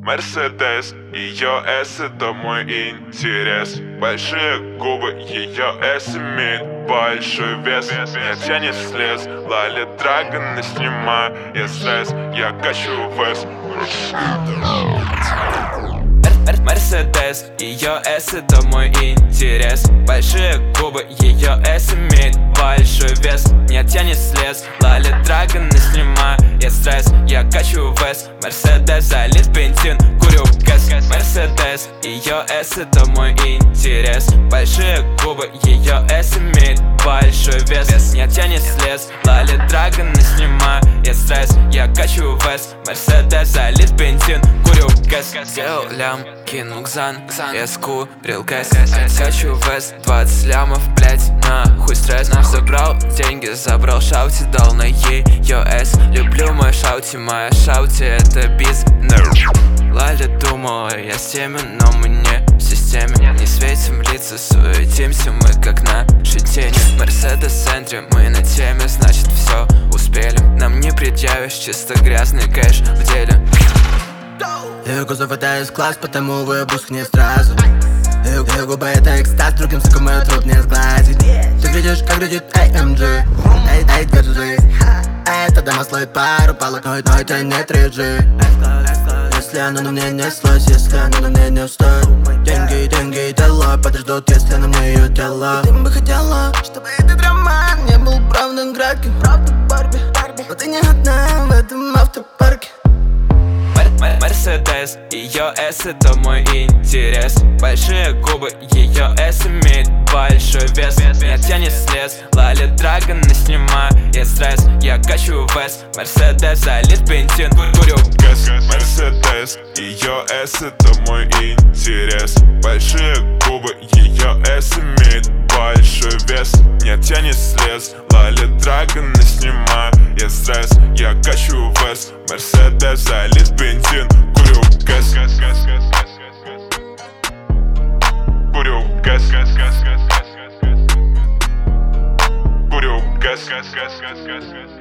Мерседес, ее С — это мой интерес. Большие губы, ее С имеет большой вес. Меня тянет слез, Лали Драгон, не снимаю я стресс. Я качу вес. Мерседес, ее С — это мой интерес. Большие губы, ее С имеет большой вес. Меня тянет слез, Лали Драгон, не снимаю я стресс. Я качу вес. Мерседес, залит бензин, курю гэс. Мерседес, ее С — это мой интерес. Большие губы, ее С имеет большой вес. Меня тянет слез, Лали Драгон, не снимаю я стресс. Я качу вес. Мерседес, залит бензин, курю гэс. Сделал лям, кинул кзан, я скурил гэс. Хочу вес, 20 лямов, блять, нахуй стресс. Забрал деньги, забрал шаути, дал на ее С. Люблю мой шаути, моя шаути — это бизнес. Лали думала, я с теми, но мы не в системе. Не светим лица, суетимся мы как наши тени. Мерседес в центре, мы на теме, значит все успели. Нам не предъявишь, чисто грязный кэш в деле. Ее кузов — это С-класс, потому выпуск не сразу. Ее губы — это экстаз, другим соком ее труд не сглазить. Ты видишь, как летит AMG. Эй, держи. Это дама слоит пару палок, но это не 3G. Если оно на мне не слось, если оно на мне не стоит. Деньги и тело подождут, если на мне ее тело. Ты бы хотела, чтобы этот роман не был правдой кратким. Правда Барби, но ты не одна в этом автопарке. Мерседес, ее С — это мой интерес. Большие губы, ее С имеет большой вес. Меня тянет слез, Лали Драгон, не снимаю я стресс. Я качу вес. Мерседес, залит бензин, курю гэс. Мерседес, ее С — это мой интерес. Большие губы, ее С имеет большой вес. Меня тянет слез, Лали Драгон, не снимаю я стресс. Я качу вес. Мерседес, залит бензин, курю гэс. Курю гэс. Курю гэс.